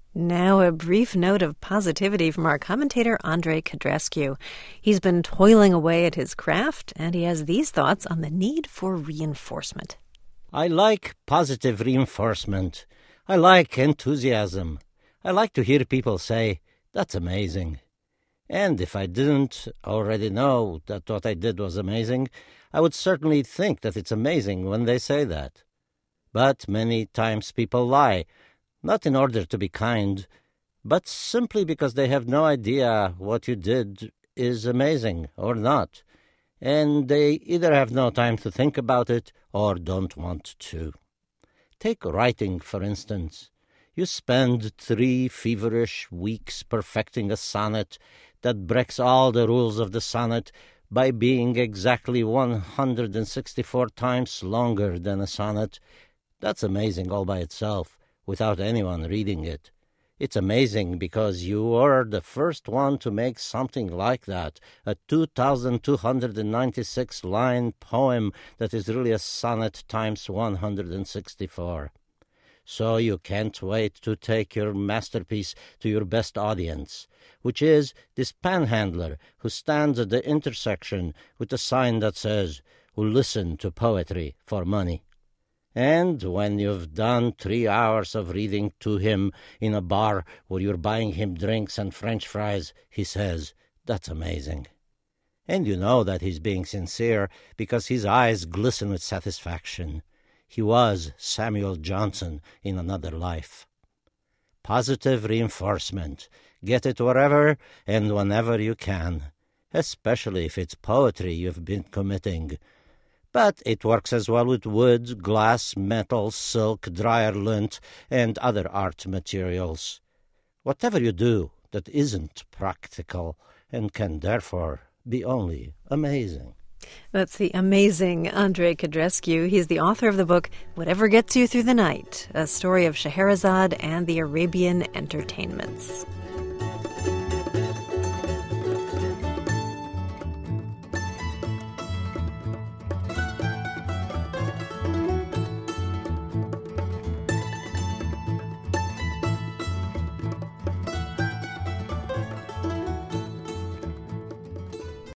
Now, a brief note of positivity from our commentator, Andrei Codrescu. He's been toiling away at his craft, and he has these thoughts on the need for reinforcement. I like positive reinforcement. I like enthusiasm. I like to hear people say, "That's amazing." And if I didn't already know that what I did was amazing, I would certainly think that it's amazing when they say that. But many times people lie, not in order to be kind, but simply because they have no idea what you did is amazing or not, and they either have no time to think about it or don't want to. Take writing, for instance. You spend 3 feverish weeks perfecting a sonnet that breaks all the rules of the sonnet by being exactly 164 times longer than a sonnet. That's amazing all by itself, without anyone reading it. It's amazing because you were the first one to make something like that, a 2,296-line poem that is really a sonnet times 164. So you can't wait to take your masterpiece to your best audience, which is this panhandler who stands at the intersection with a sign that says, "Who listen to poetry for money." And when you've done 3 hours of reading to him in a bar where you're buying him drinks and French fries, he says, "That's amazing." And you know that he's being sincere because his eyes glisten with satisfaction. He was Samuel Johnson in another life. Positive reinforcement. Get it wherever and whenever you can, especially if it's poetry you've been committing. But it works as well with wood, glass, metal, silk, dryer lint, and other art materials. Whatever you do that isn't practical and can therefore be only amazing. That's the amazing Andrei Codrescu. He's the author of the book Whatever Gets You Through the Night, a story of Scheherazade and the Arabian entertainments.